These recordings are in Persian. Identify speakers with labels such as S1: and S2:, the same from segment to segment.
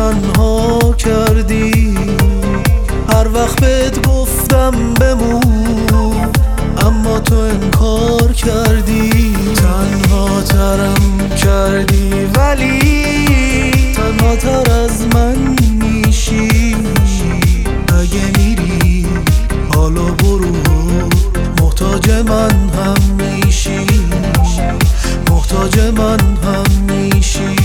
S1: تنها کردی. هر وقت بهت گفتم بمون اما تو انکار کردی. تنها ترم کردی ولی تنها تر از من میشی. اگه میری حالا برو، محتاج من هم میشی، محتاج من هم میشی.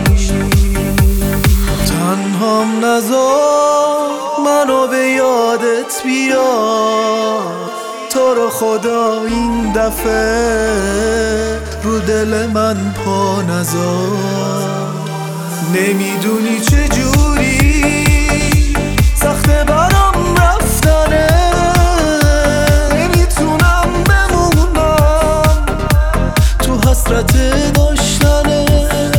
S1: تنهام نذار منو به یادت بیاد، تو رو خدا این دفعه رو دل من پا نذار. نمیدونی چجوری سخته برام رفتنه، نمیتونم بمونم تو حسرت داشتنه.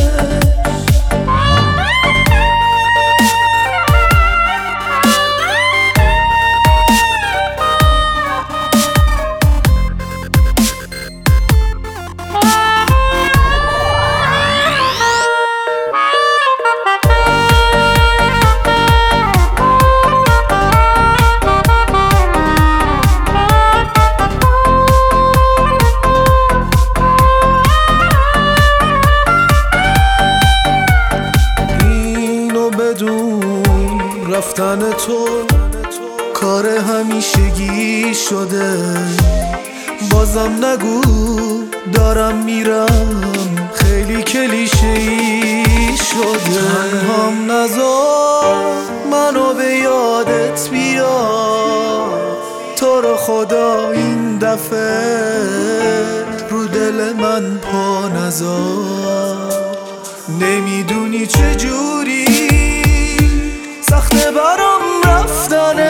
S1: رفتن تو کار همیشگی شده، بازم نگو دارم میرم، خیلی کلیشه‌ای شده. تنهام نذار منو به یادت بیاد، تو رو خدا این دفعه رو دل من پا نذار. نمیدونی چجوری سخته برام رفتنه،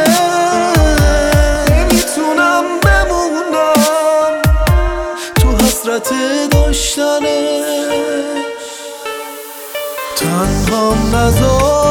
S1: نمیتونم بمونم تو حسرت داشتنه. تنهام نذار